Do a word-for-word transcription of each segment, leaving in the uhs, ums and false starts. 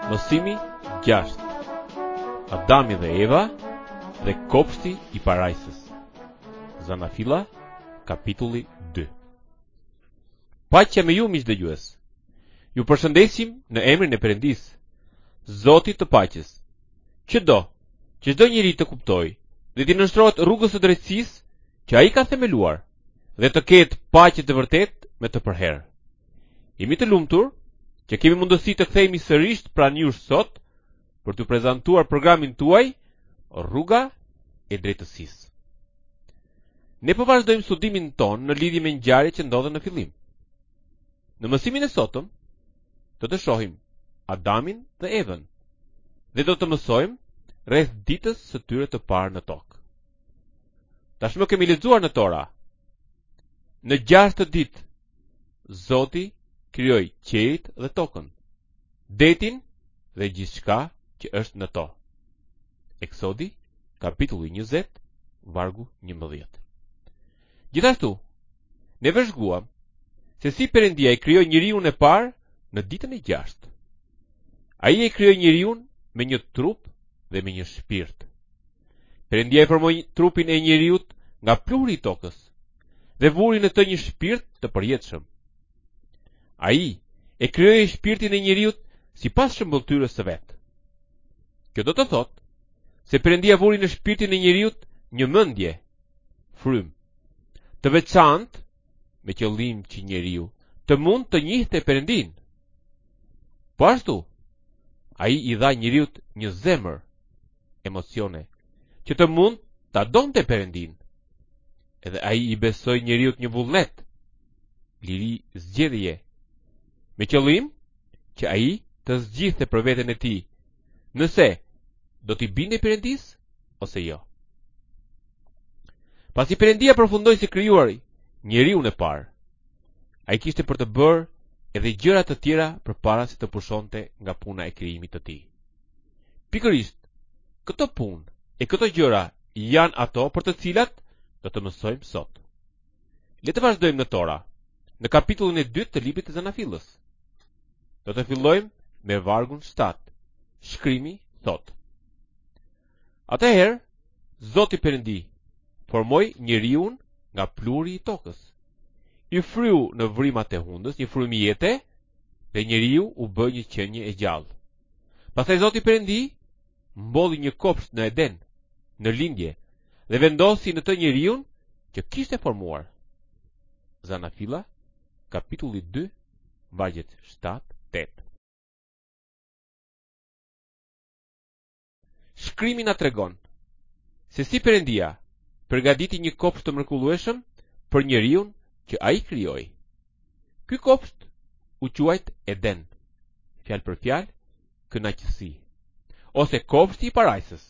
Mësimi gjashtë. Adami dhe Eva dhe kopshti I parajsës. Zanafilla, kapitulli dy. Paqja me ju, miq dëgjues. Ju përshëndesim në emrin e Perëndis, Zotit të paqes. Çdo, që çdo njeri të kuptojë dhe të nënshtrohet rrugës së drejtësisë që ai ka themeluar dhe të ketë paqe të vërtetë me të përherë. Jemi të lumtur që kemi mundësi të kthehemi sërish pranë jush sot për t'ju prezantuar programin tuaj Rruga e Drejtësisë. Ne po vazhdojmë studimin ton në lidhje me ngjarjet që ndodhen në fillim. Në mësimin e sotëm do të shohim Adamin dhe Evën dhe do të mësojmë rreth ditës së tyre të parë në tokë. Tashmë kemi lexuar në Tora. Në gjashtë ditë Zoti krijoi qiejt dhe tokën, detin dhe gjithçka që është në to. Eksodi, kapitulli njëzet, vargu njëmbëdhjetë. Gjithashtu, ne vëzhguam se si Perëndia e krijoi njeriun e parë në ditën e gjashtë. Ai e krijoi njeriun me një trup dhe me një shpirt. Perëndia e formoi trupin e njeriut nga pluri I tokës dhe vuri në të një shpirt të përjetshëm. Ai e krijoi shpirtin e njeriut sipas shëmbulltyrës së vet. Kjo do të thotë se Perëndia vuri në shpirtin e njeriut një mendje, frym, të veçantë me qëllim që njeriu të mund të njihte Perëndin. Po ashtu, ai I dha njeriut një zemër, emocione, që të mund ta donte Perëndin. Edhe ai I besoi njeriut një vullnet, liri zgjedhje, me qëllim që ai të zgjidhte për veten e tij, nëse do t'i binte Perëndis ose jo. Pasi Perëndia përfundoi se krijuari njeriun e parë, ai kishte për të bërë edhe gjëra të tjera përpara se të pushonte nga puna e krijimit të tij. Pikërisht, këto punë e këto gjëra janë ato për të cilat do të mësojmë sot. Le të vazhdojmë në Tora, në kapitullin e dytë të librit të Zanafillës. Do të fillojmë me vargun shtatë. Shkrimi thotë: Atëherë, Zoti Perëndi formoi njeriun nga pluri I tokës. I fryu në vrimat e hundës një frymë jete dhe njeriu u bë një qenie e gjallë. Pastaj Zoti Perëndi mbolli një kopsht në Eden, në lindje, dhe vendosi në të njeriun që kishte formuar. Zanafilla, kapitulli dy, vargjet shtatë tetë. Shkrimi na tregon se si Perëndia përgatiti një kopsht të mrekullueshëm për njeriun që ai krijoi. Ky kopsht u quajt Eden, fjalë për fjalë kënaqësi, ose kopshti I parajsës.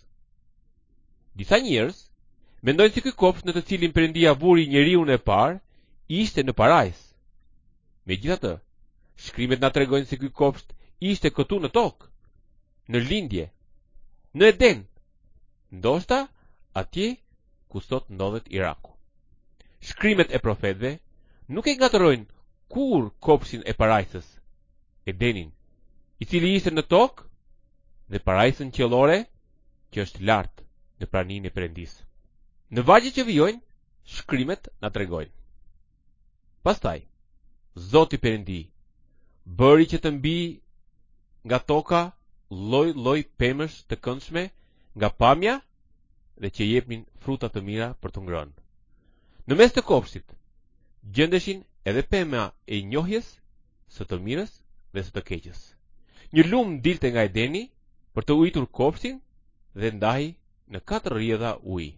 Disa njerëz mendojnë se ky kopsht në të cilin Perëndia vuri njeriun e parë ishte në parajsë. Megjithatë, shkrimet na tregojnë se ky kopsht ishte këtu në tokë, në lindje, në Eden, ndoshta atje ku sot ndodhet Iraku. Shkrimet e profetëve nuk e ngatërojnë kur kopshtin e parajsës, Edenin, I cili ishte në tokë, dhe parajsën qiellore që është lart në praninë e Perëndisë. Në vargjet që vijojnë, shkrimet na tregojnë. Pastaj, Zoti Perëndi bëri që të mbi nga toka lloj-lloj pemësh të këndshme nga pamja dhe që jepnin fruta të mira për të ngrënë. Në mes të kopshtit gjendeshin edhe pema e njohjes së të mirës dhe së të keqes. Një lum dilte nga Edeni për të ujtur kopshtin dhe ndahej në katër rrjedha ujë.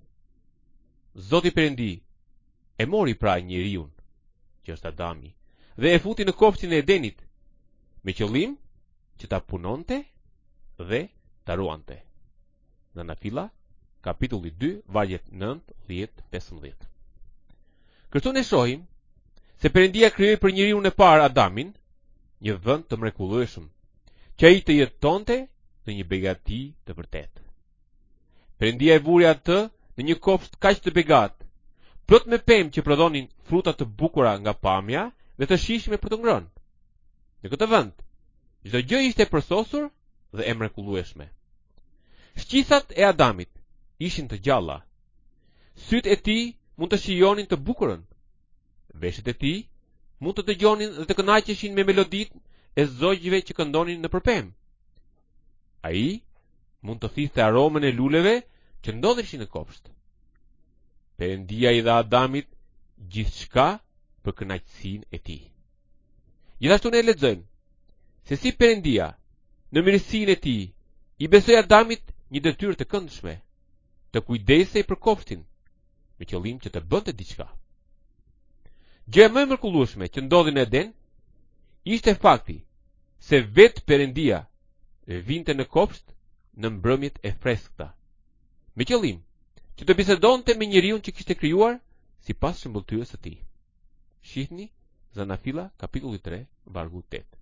Zoti Perëndi e mori pra njeriun, që është Adami, dhe e futi në kopshtin e Edenit, me qëllim që ta punonte dhe ta ruante. Zanafilla, kapitulli dy, vargjet nëntë, dhjetë, pesëmbëdhjetë. Kështu ne shohim se Perëndia krijoi për njeriun e parë Adamin një vend të mrekullueshëm, që ai të jetonte në një begati të vërtetë. Perëndia e vuri atë në një kopsht kaq të begatë, plot me pemë që prodhonin fruta të bukura nga pamja dhe të shijshme për të ngrënë. Në këtë vend, çdo gjë ishte përsosur dhe e mrekullueshme. Shqithat e Adamit ishin të gjalla. Sytë e tij mund të shijonin të bukurën. Veshët e tij mund të dëgjonin dhe të kënaqeshin me meloditë e zogjve që këndonin në përpem. Ai mund të thithte aromën e luleve që ndodheshin në kopsht. Perëndia i dha Adamit gjithçka për kënaqësinë e tij. Gjithashtu ne lexojmë se si Perëndia në mirësinë e tij i besoi Adamit një detyrë të këndshme, të kujdesej për kopshtin, me qëllim që të bënte diçka. Gjëja më e mrekullueshme që ndodhi në Eden ishte fakti se vetë Perëndia vinte në kopsht në mbrëmjet e freskëta, me qëllim që të bisedonte me njeriu që kishte krijuar sipas shembulltyrës së tij. Shihni Zanafila kapitulli tre vargu tetë.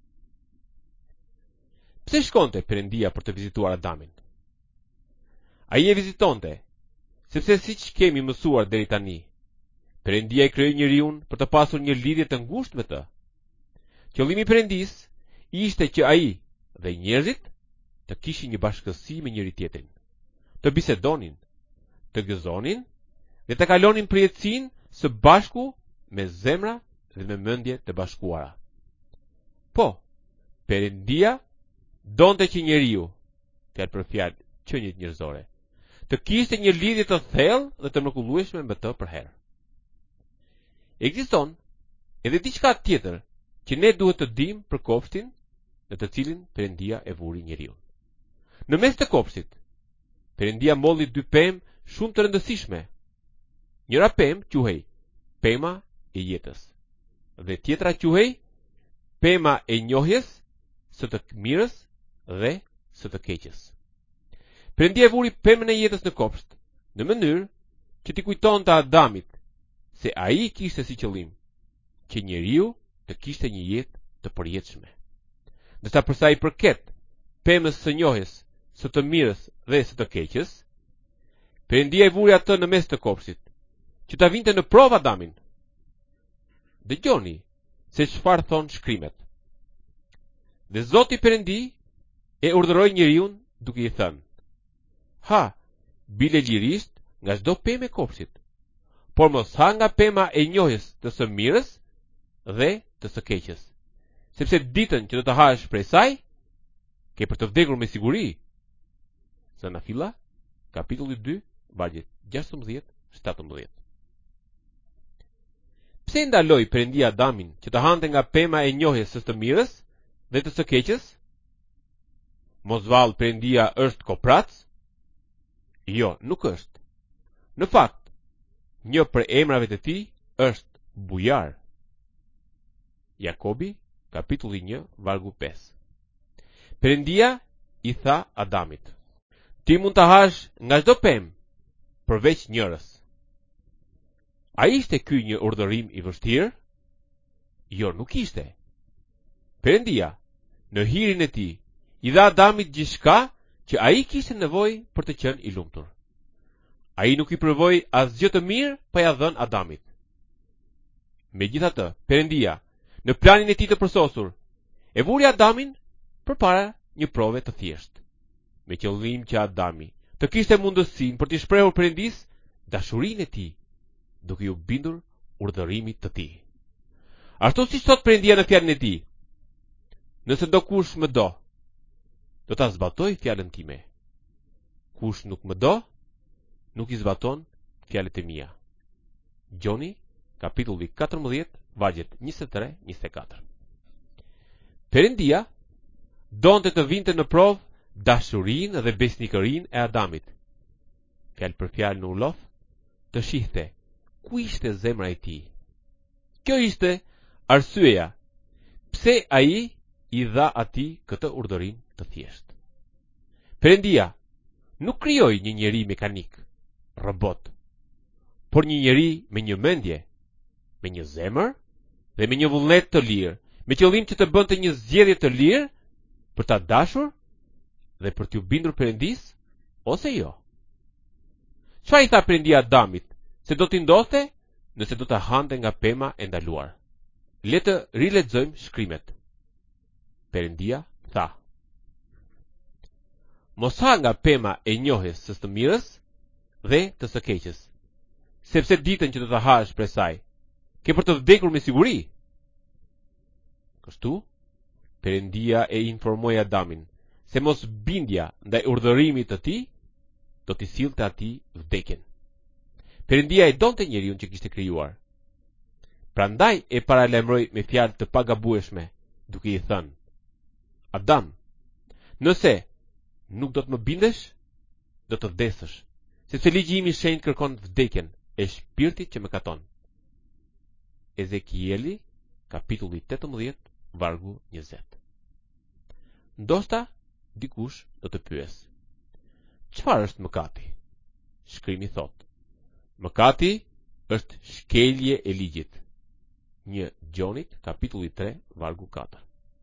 Pse shkonte Perëndia për të vizituar Adamin? Ai e vizitonte sepse siç kemi mësuar deri tani, Perëndia i krijoi njeriu për të pasur një lidhje të ngushtë me të. Qëllimi i Perëndis ishte që ai dhe njerëzit të kishin një bashkësi me njëri tjetrin, të bisedonin, të gëzonin dhe të kalonin përjetësinë së bashku me zemra dhe me mendje të bashkuara. Po, Perëndia donte që njeriu, fjalë për fjalë qenjit njerëzore, të kishte një lidhje të thellë dhe të mrekullueshme me të përherë. Ekziston edhe diçka tjetër që ne duhet të dimë për kopshtin në të cilin Perëndia e vuri njeriu. Në mes të kopshtit, Perëndia molli dy pemë shumë të rëndësishme. Njëra pemë quhej pema e jetës dhe tjetra quhej pema e njohjes së të mirës dhe së të keqes. Perëndia e vuri pemën e jetës në kopsht në mënyrë që t'i kujtonte Adamit se ai kishte si qëllim që njeriu të kishte një jetë të përjetshme. Ndërsa përsa i përket pemës së njohjes së të mirës dhe së të keqes, Perëndia e vuri atë në mes të kopshtit që ta vinte në provë Adamin. Dëgjoni se çfarë thon shkrimet. Dhe Zoti Perëndi e urdhëroi njeriu duke i thënë: "Ha, bile lirisht nga çdo pemë e kopshtit, por mos ha nga pema e njohjes të së mirës dhe të së keqes, sepse ditën që do të hash prej saj, ke për të vdekur me siguri." Zanafila, kapitulli dy, vargjet gjashtëmbëdhjetë shtatëmbëdhjetë. Pse ndaloi Perëndia Adamin që të hante nga pema e njohjes së të mirës dhe të së keqes? Mos vallë Perëndia është koprac? Jo, nuk është. Në fakt, një për emrave të tij është bujar. Jakobi, kapitulli një, vargu pesë. Perëndia i tha Adamit: "Ti mund të hash nga çdo pemë, përveç njërës." A ishte ky një urdhërim i vështirë? Jo, nuk ishte. Perëndia, në hirin e tij, i dha Adamit gjithçka që ai kishte nevojë për të qenë i lumtur. Ai nuk i provoi asgjë të mirë pa ia dhënë Adamit. Megjithatë, Perëndia, në planin e tij të përsosur, e vuri Adamin përpara një prove të thjeshtë, me qëllim që Adami të kishte mundësinë për t'i shprehur Perëndis dashurinë e tij, duke u bindur urdhërimit të tij. Ashtu siç thot Perëndia në fjalën e tij: "Nëse do kush më do, do ta zbatoj fjalën time. Kush nuk më do, nuk i zbaton fjalët e mia." Gjoni, kapitulli katërmbëdhjetë, vargjet njëzet e tre njëzet e katër. Perëndia donte të vinte në provë dashurinë dhe besnikërinë e Adamit. Fjalë për fjalë në ulloth, të shihte ku ishte zemra e tij. Kjo ishte arsyeja pse ai i dha atij këtë urdhërim të thjeshtë. Perëndia nuk krijoi një njeri mekanik, robot, por një njeri me një mendje, me një zemër dhe me një vullnet të lirë, me qëllim që të bënte një zgjedhje të lirë për ta dashur dhe për t'u bindur Perëndis ose jo. Çfarë i tha Perëndia Adamit se do t'i ndodhte nëse do të hante nga pema e ndaluar? Le të rilexojmë shkrimet. Perëndia tha: mos ha nga pema e njohjes së të mirës dhe të së keqes, sepse ditën që do të hash prej saj, ke për të vdekur me siguri. Kështu, Perëndia e informoi Adamin se mos bindja ndaj urdhërimit të tij do t'i sillte atij vdekjen. Perëndia e donte njeriun që kishte krijuar. Prandaj e paralajmëroi me fjalë të pagabueshme, duke i thënë: Adam, nëse nuk do të më bindesh, do të vdesësh, sepse ligji im i shenjtë kërkon vdekjen e shpirtit që mëkaton. Ezekieli, kapitulli tetëmbëdhjetë, vargu njëzet. Ndoshta dikush do të pyes: çfarë është mëkati? Shkrimi thot: mëkati është shkelje e ligjit. Një Gjonit, kapitulli tre, vargu katër.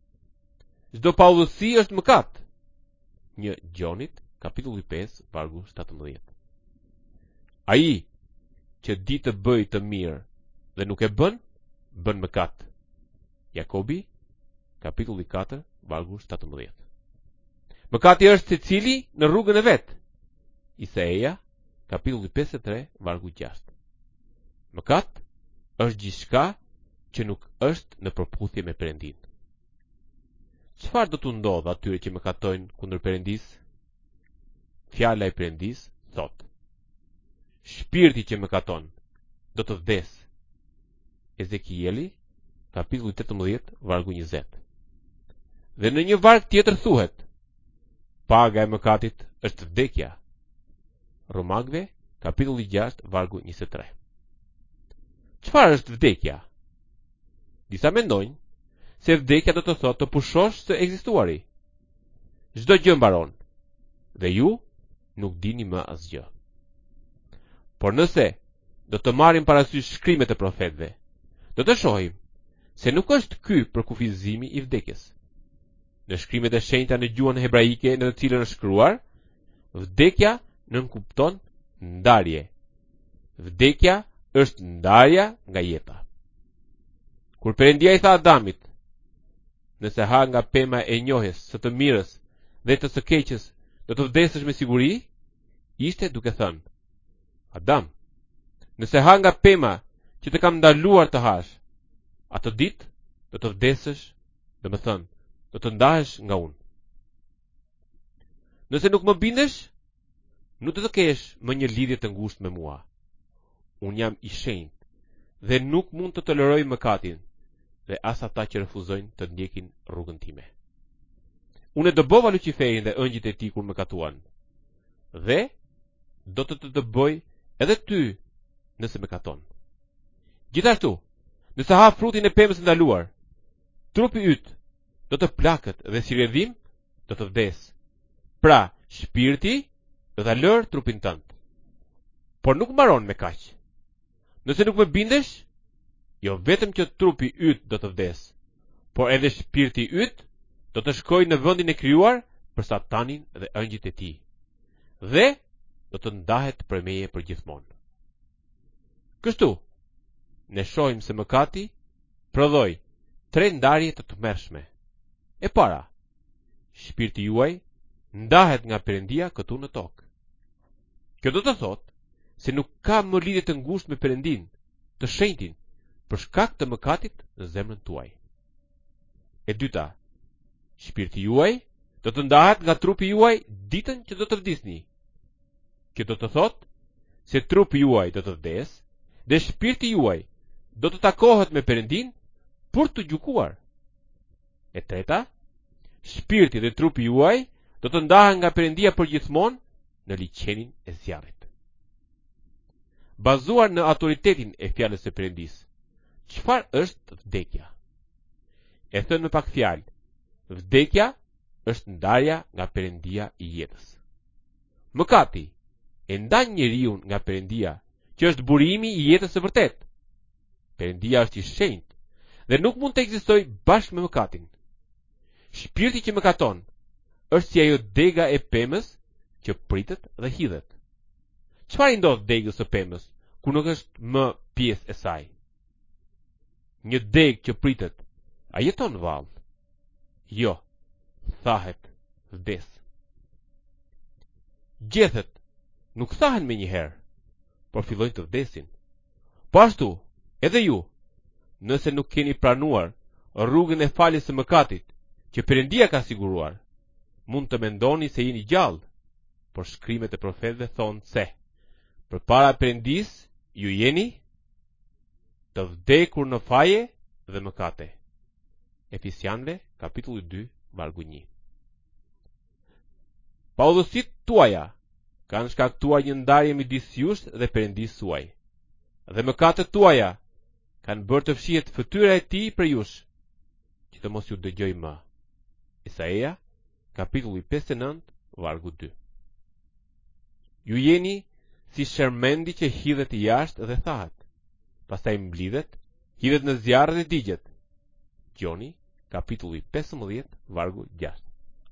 Çdo paullësi është mëkat. Një Gjonit, kapitulli pesë, vargu shtatëmbëdhjetë. Ai që di të bëj të mirë dhe nuk e bën, bën mëkat. Jakobi, kapitulli katër, vargu shtatëmbëdhjetë. Mëkati është secili në rrugën e vet. Isaia, kapitulli pesëdhjetë e tre, vargu gjashtë. Mëkat është gjithçka që nuk është në përputhje me Perëndin. Çfarë do të ndodhë atyre që mëkatojnë kundër Perëndis? Fjala e Perëndis thot: shpirti që mëkaton do të vdes. Ezekieli, kapitulli tetëmbëdhjetë, vargu njëzet. Dhe në një varg tjetër thuhet: paga e mëkatit është vdekja. Romakëve, kapitulli gjashtë, vargu njëzet e tre. Çfarë është vdekja? Disa mendojnë se vdekja do të thotë të pushosh së ekzistuari. Çdo gjë mbaron, dhe ju nuk dini më asgjë. Por nëse do të marrim parasysh shkrimet e profetëve, do të shohim se nuk është ky përkufizimi i vdekjes. Në shkrimet e shenjta në gjuhën hebraike në të cilën është shkruar, vdekja nënkupton ndarje. Vdekja është ndarja nga jeta. Kur Perëndia i tha Adamit: nëse ha nga pema e njohjes së të mirës dhe të së keqes, do të vdesësh me siguri, ishte duke thënë: Adam, nëse ha nga pema që të kam ndaluar të hash, atë ditë do të vdesësh, dhe më thënë, do të ndahesh nga unë. Nëse nuk më bindesh, nuk do të kesh më një lidhje të ngushtë me mua. Unë jam i shenjtë dhe nuk mund të toleroj mëkatin dhe as ata që refuzojnë të ndjekin rrugën time. Unë e dëbova Luciferin dhe ëngjëjt e tij kur mëkatuan, dhe do të të dëboj edhe ty nëse mëkaton. Gjithashtu, nëse ha frutin e pemës ndaluar, trupi yt do të plakët dhe si rrjedhim do të vdes. Pra, shpirti do ta lërë trupin tënd. Por nuk mbaron me kaq. Nëse nuk më bindesh, jo vetëm që trupi yt do të vdes, por edhe shpirti yt do të shkojë në vendin e krijuar për Satanin dhe ëngjëjt e tij, dhe do të ndahet prej meje përgjithmonë. Kështu, ne shohim se mëkati prodhoi tre ndarje të tmerrshme. E para, shpirti juaj ndahet nga Perëndia këtu në tokë. Kjo do të thotë se nuk ka më lidhje të ngushtë me Perëndin, të shenjtin, për shkak të mëkatit në zemrën tuaj. E dyta, shpirti juaj do të ndahet nga trupi juaj ditën që do të vdisni. Kjo do të thotë se trupi juaj do të vdes dhe shpirti juaj do të takohet me Perëndin për të gjykuar. E treta, shpirti dhe trupi juaj do të ndahen nga Perëndia përgjithmonë në liçenin e zjarrit. Bazuar në autoritetin e fjalës së Perëndis, çfarë është vdekja? E thënë me pak fjalë, vdekja është ndarja nga Perëndia i jetës. Mëkati e ndan njeriu nga Perëndia, që është burimi i jetës së vërtetë. Perëndia është i shenjtë dhe nuk mund të ekzistojë bashkë me mëkatin. Shpirti që mëkaton është si ajo dega e pemës që pritet dhe hidhet. Çfarë i ndodh degës së pemës kur nuk është më pjesë e saj? Një degë që pritet, a jeton vallë? Jo, thahet, vdes. Gjethet nuk thahen me njëherë, por fillojnë të vdesin. Po ashtu, edhe ju, nëse nuk keni pranuar rrugën e faljes së mëkatit, që Perëndia ka siguruar, mund të mendoni se jeni gjallë, por shkrimet e profetëve thonë se përpara Perëndis ju jeni të vdekur në faje dhe mëkate. Efesianëve, kapitulli dy, vargu një. Paudhësitë tuaja kanë shkaktuar një ndarje midis jush dhe Perëndisë suaj, dhe mëkatet tuaja kanë bërë të fshihet fytyra e tij për jush, që të mos ju dëgjoj më. Isaia, kapitulli pesëdhjetë e nëntë, vargu dy. Ju jeni si shermendi që hidhet jashtë dhe thahet, pastaj mblidhet, hidhet në zjarr dhe digjet. Gjoni, kapitulli pesëmbëdhjetë, vargu gjashtë.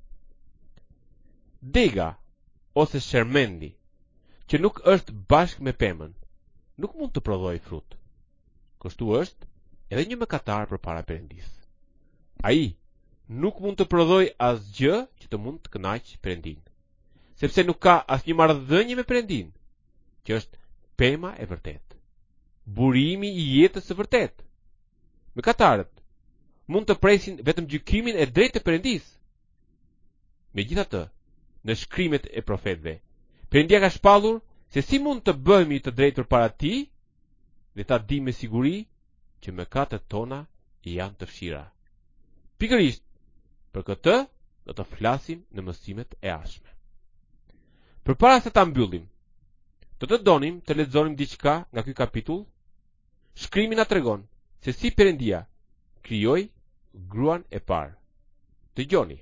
Dega ose shermendi që nuk është bashkë me pemën, nuk mund të prodhojë frut. Kështu është edhe një mëkatar përpara Perëndisë. Ai nuk mund të prodhojë asgjë që të mund të kënaqë Perëndin, sepse nuk ka asnjë marrëdhënie me Perëndin, që është pema e vërtetë, burimi i jetës së vërtetë. Mëkatarët mund të presin vetëm gjykimin e drejtë të Perëndisë. Megjithatë, në shkrimet e profetëve, Perëndia ka shpallur se si mund të bëhemi të drejtë përpara Tij dhe ta di me siguri që mëkatet tona janë të fshira. Pikërisht për këtë do të flasim në mësimet e ardhshme. Përpara se ta mbyllim, do të donim të lexonim diçka nga ky kapitull. Shkrimi na tregon se si Perëndia krijoi gruan e parë. Dëgjoni.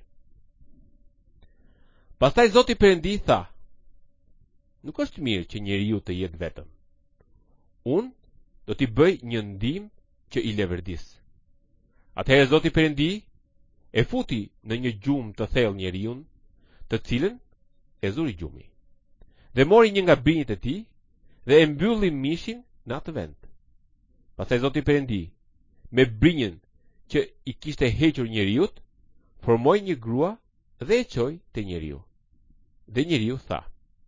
Pastaj Zoti Perëndi tha: nuk është mirë që njeriu të jetë vetëm. Unë do t'i bëj një ndim që i leverdis. Atëherë Zoti Perëndi e futi në një gjumë të thellë njeriun, të cilën e zuri gjumi, dhe mori një nga binjët e tij dhe e mbylli mishin në atë vend. Pastaj Zoti Perëndi, me binjën që i kishte hequr njeriut, formoi një grua dhe e çoi te njeriu. Dhe njeriu tha: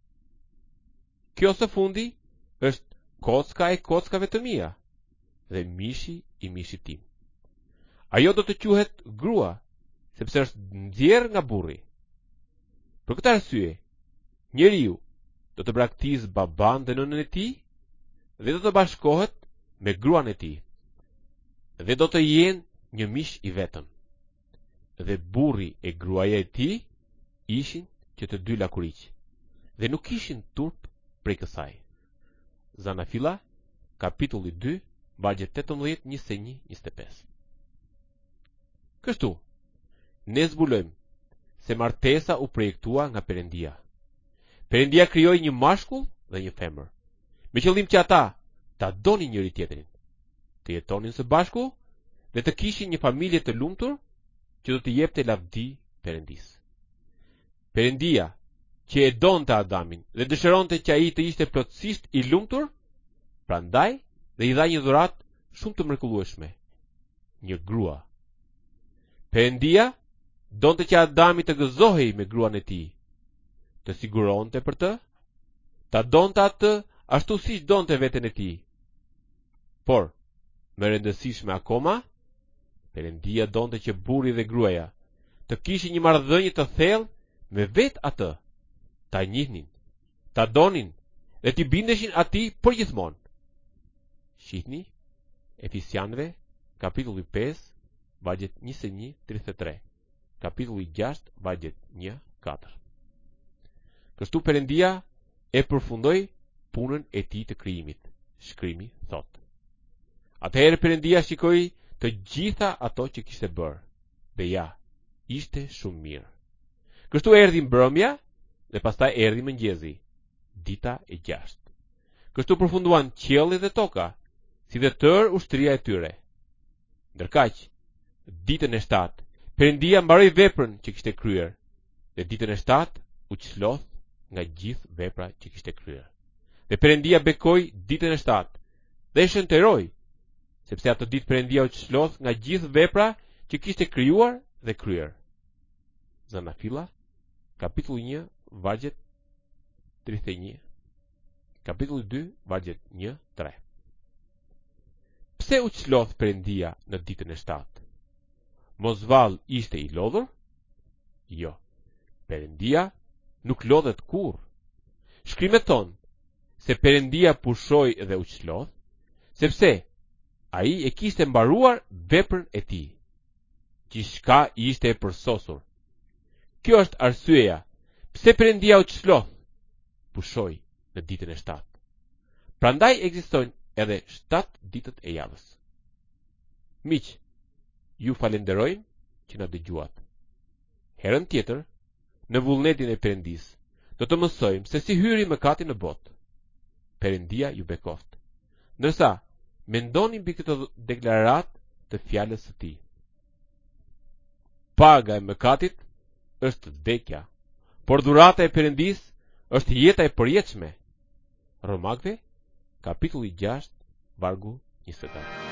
kjo së fundi është kocka e kockave të mia dhe mishi i mishit tim. Ajo do të quhet grua, sepse është nxjerr nga burri. Për këtë arsye, njeriu do të braktisë baban dhe nënën e tij dhe do të bashkohet me gruan e tij, dhe do të jenë një mish i vetëm. Dhe burri e gruaja e tij ishin që të dy lakuriq, dhe nuk kishin turp prej kësaj. Zanafilla, kapitulli dy, vargjet tetëmbëdhjetë, njëzet e një, njëzet e pesë. Kështu, ne zbulojmë se martesa u projektua nga Perëndia. Perëndia krijoi një mashkull dhe një femër, me qëllim që ata ta donin njëri tjetrin, të jetonin së bashku dhe të kishin një familje të lumtur që do t'i jepte lavdi Perëndisë. Perëndia, që e donte Adamin dhe dëshironte që ai të ishte plotësisht i lumtur, prandaj dhe i dha një dhuratë shumë të mrekullueshme, një grua. Perëndia donte që Adami të gëzohej me gruan e tij, të siguronte për të, ta donte atë ashtu siç donte veten e tij. Por, më rëndësishme akoma, Perëndia donte që burri dhe gruaja të kishin një marrëdhënie të thellë me vetë atë, ta njihnin, ta donin dhe t'i bindeshin atij përgjithmonë. Shihni Efesianëve, kapitulli pesë, vargjet njëzet e një deri në tridhjetë e tre, kapitulli gjashtë, vargjet një deri në katër. Kështu Perëndia e përfundoi punën e tij të krijimit. Shkrimi thot: atëherë Perëndia shikoi të gjitha ato që kishte bërë, dhe ja, ishte shumë mirë. Kështu erdhi mbrëmja dhe pastaj erdhi mëngjesi, dita e gjashtë. Kështu përfunduan qielli dhe toka, si dhe tërë ushtria e tyre. Ndërkaq, ditën e shtatë, Perëndia mbaroi veprën që kishte kryer, dhe ditën e shtatë u çloth nga gjithë vepra që kishte kryer. Dhe Perëndia bekoi ditën e shtatë dhe e shënteroi, sepse atë ditë Perëndia u çloth nga gjithë vepra që kishte krijuar dhe kryer. Zanafilla, kapitulli një, vargjet tridhjetë e një, kapitulli dy, vargjet një tre. Pse u çlodh Perëndia në ditën e shtatë? Mos vallë ishte i lodhur? Jo, Perëndia nuk lodhet kurrë. Shkrimet thonë se Perëndia pushoi dhe u çlodh, sepse ai e kishte mbaruar veprën e tij. Gjithçka ishte e përsosur. Kjo është arsyeja pse Perëndia u çlodh, pushoi në ditën e shtatë. Prandaj ekzistojnë edhe shtatë ditët e javës. Miq, ju falenderojmë që na dëgjuat. Herën tjetër, në vullnetin e Perëndis, do të mësojmë se si hyri mëkati në botë. Perëndia ju bekoft. Ndërsa mendoni mbi këtë deklaratë të fjalës së tij. Paga e mëkatit është vdekja, por dhurata e Perëndis është jeta e përjetshme. Romakëve, kapitulli gjashtë, vargu njëzet e katër.